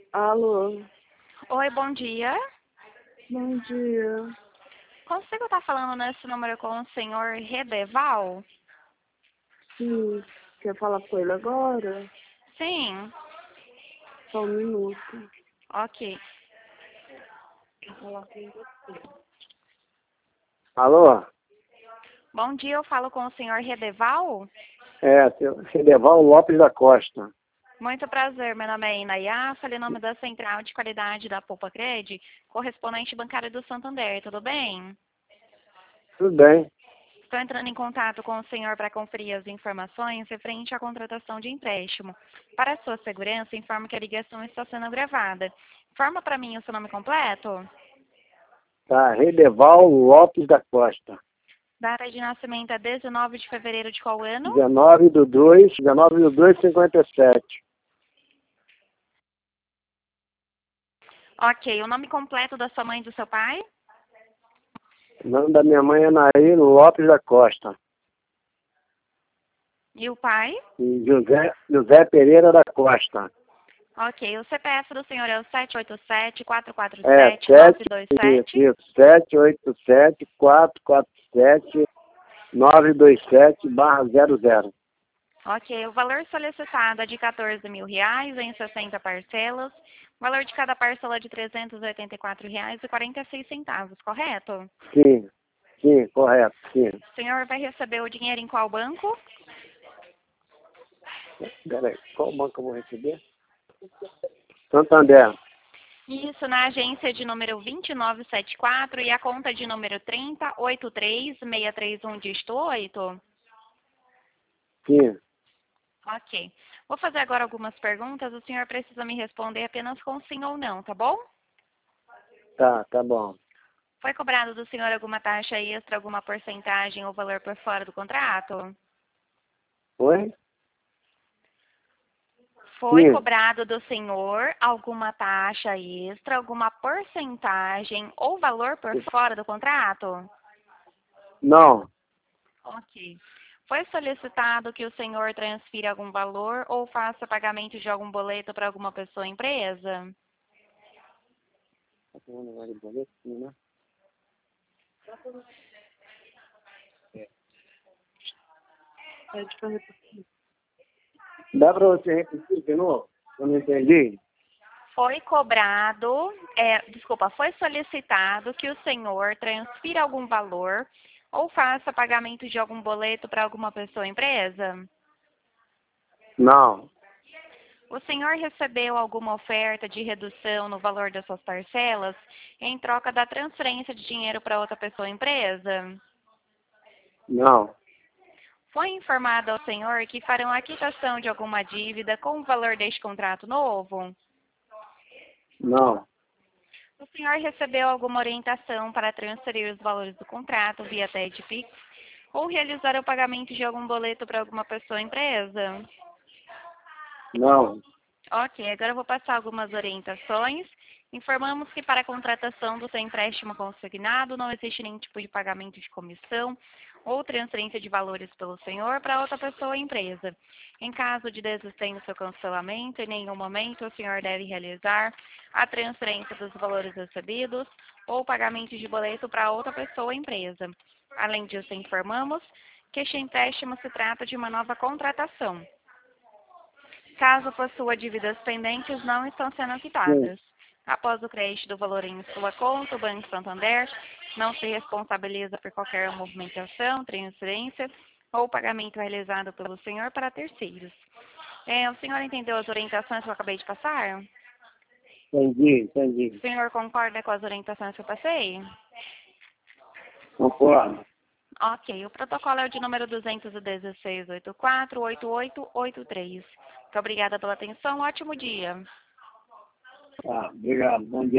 Alô, Oi, bom dia. bom dia. Consigo estar falando nesse número com o senhor Redeval? Sim, quer falar com ele agora? Sim, Só um minuto. ok. Quer falar com você. Alô? Bom dia, eu falo com o senhor Redeval? Redeval Lopes da Costa. Muito prazer, meu nome é Inayá, falei em nome da Central de Qualidade da Poupa Cred, correspondente bancário do Santander, tudo bem? Tudo bem? Estou entrando em contato com o senhor para conferir as informações referente à contratação de empréstimo. Para sua segurança, informo que a ligação está sendo gravada. Informa para mim o seu nome completo? Tá, Redeval Lopes da Costa. Data de nascimento é 19 de fevereiro de qual ano? 19/2/57. Ok, o nome completo da sua mãe e do seu pai? O nome da minha mãe é Nair Lopes da Costa. E o pai? E José Pereira da Costa. Ok, o CPF do senhor é o 787-447-927? 787-447-927/00. Ok, o valor solicitado é de R$ 14.000 em 60 parcelas. O valor de cada parcela é de R$ 384,46, correto? Sim, correto, sim. O senhor vai receber o dinheiro em qual banco? Peraí, qual banco eu vou receber? Santander. Isso, na agência de número 2974 e a conta de número 3083631, dígito 8? Sim, Ok. Vou fazer agora algumas perguntas. O senhor precisa me responder apenas com sim ou não, tá bom? tá bom. Foi cobrado do senhor alguma taxa extra, alguma porcentagem ou valor por fora do contrato? Oi? Foi Sim, cobrado do senhor alguma taxa extra, alguma porcentagem ou valor por fora do contrato? não, Ok. Foi solicitado que o senhor transfira algum valor ou faça pagamento de algum boleto para alguma pessoa ou empresa? Pede pra repetir. dá pra você repetir de novo? Eu não entendi. Foi solicitado que o senhor transfira algum valor ou faça pagamento de algum boleto para alguma pessoa ou empresa? Não, O senhor recebeu alguma oferta de redução no valor das suas parcelas em troca da transferência de dinheiro para outra pessoa ou empresa? não, Foi informado ao senhor que farão a quitação de alguma dívida com o valor deste contrato novo? não, O senhor recebeu alguma orientação para transferir os valores do contrato via TED-Pix ou realizar o pagamento de algum boleto para alguma pessoa ou empresa? não, Ok, agora eu vou passar algumas orientações. Informamos que para a contratação do seu empréstimo consignado não existe nenhum tipo de pagamento de comissão ou transferência de valores pelo senhor para outra pessoa ou empresa. Em caso de desistência ou cancelamento, em nenhum momento o senhor deve realizar a transferência dos valores recebidos ou pagamento de boleto para outra pessoa ou empresa. Além disso, informamos que este empréstimo se trata de uma nova contratação. Caso possua dívidas pendentes, não estão sendo sim, quitadas. Após o crédito do valor em sua conta, o Banco Santander não se responsabiliza por qualquer movimentação, transferência ou pagamento realizado pelo senhor para terceiros. O senhor entendeu as orientações que eu acabei de passar? entendi. O senhor concorda com as orientações que eu passei? Concordo. Ok, o protocolo é o de número 216-84-8883. Muito obrigada pela atenção, ótimo dia. Tá, obrigado. Bom dia.